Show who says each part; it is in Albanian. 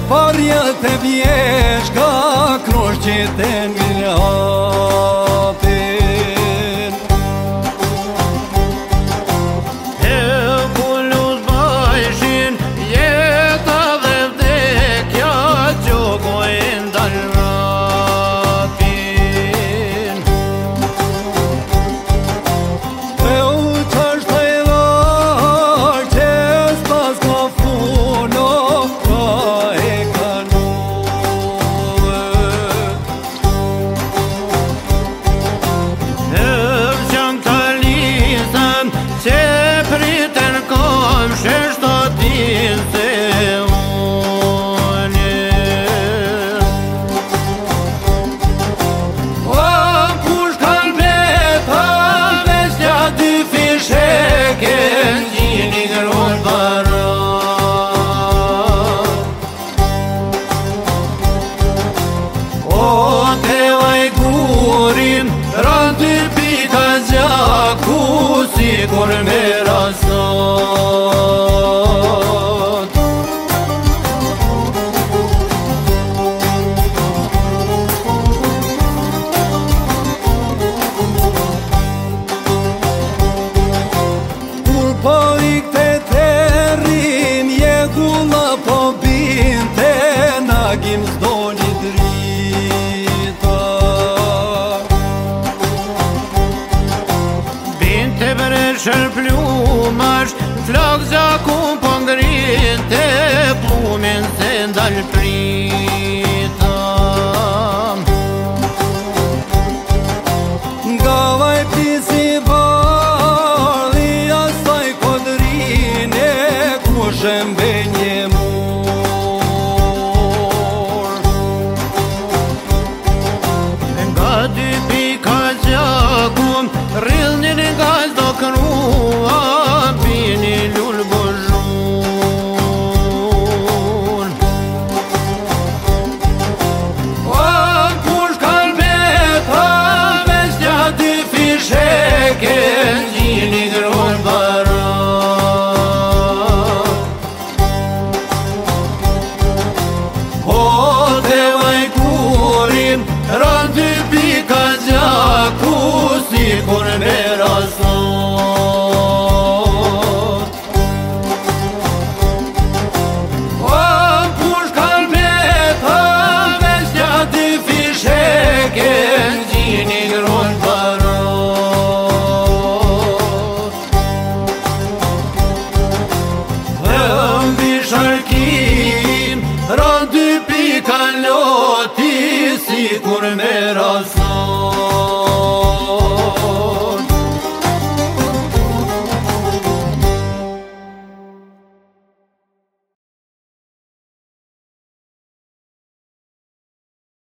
Speaker 1: Parjet e vjesh ka krosh që të ngapin.
Speaker 2: E kullut bajshin jeta dhe vdekja gjokojnë dalrapin.
Speaker 1: E u qasht të edhar që s'pas ka funo ka e kanuve.
Speaker 2: E vqan kalisën që priten kom sheshtotin se une.
Speaker 1: O kush kan beta vesja dy fisheke
Speaker 2: Gjini grot barat.
Speaker 1: O te vajgurin ran dy pika zjaku sikur me rasat. Kur po ikte terrin jegulla po binte nagim s'doni drita.
Speaker 2: Binte bresher plumash, flak zakun po ngrinte, plumin se ndal prita.
Speaker 1: Nga vaj pisi bardhi asaj kodrine kush e mbenje mur.
Speaker 2: Nga dy pika gjakun rrillnin nga zdo krua, pini lull bozhun.
Speaker 1: O kush kan beta vesja dy fisheke
Speaker 2: Gjini grot barat.
Speaker 1: O te vajgurin ran dy pika zjaku sikur me rasat. O kush kan beta vesja dy fisheke
Speaker 2: Gjini grot barat.
Speaker 1: Dhe mbi sharkin ran dy pika loti sikur me rasat.